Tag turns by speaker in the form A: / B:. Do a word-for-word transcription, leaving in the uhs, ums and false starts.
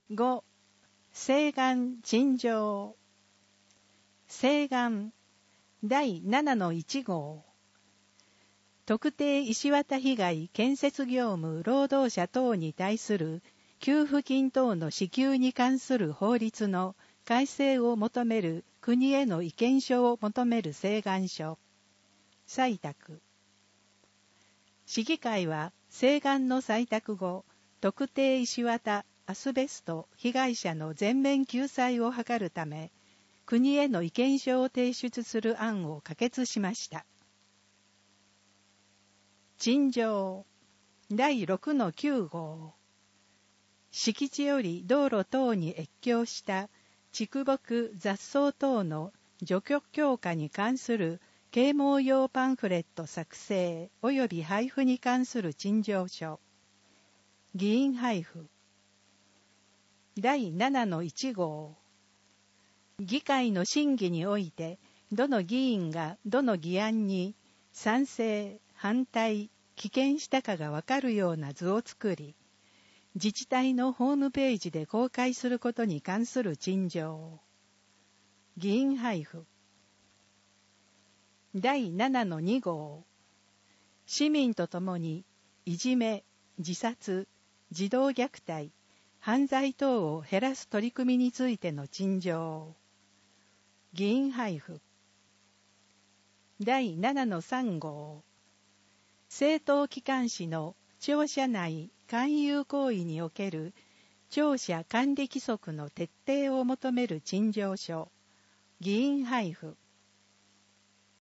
A: ご、請願陳情。請願だいななのいち号。特定石綿被害建設業務労働者等に対する給付金等の支給に関する法律の改正を求める国への意見書を求める請願書。採択。市議会は請願の採択後、特定石綿アスベスト被害者の全面救済を図るため、国への意見書を提出する案を可決しました。陳情だいろくのきゅう号。敷地より道路等に越境した畜牧雑草等の除去強化に関する啓蒙用パンフレット作成及び配布に関する陳情書。議員配布。だいななのいち号。議会の審議において、どの議員がどの議案に賛成、反対、棄権したかがわかるような図を作り、自治体のホームページで公開することに関する陳情。議員配布。だいななのに号。市民とともにいじめ、自殺、児童虐待、犯罪等を減らす取り組みについての陳情。議員配布。だいななのさん号。政党機関紙の庁舎内勧誘行為における庁舎管理規則の徹底を求める陳情書。議員配布。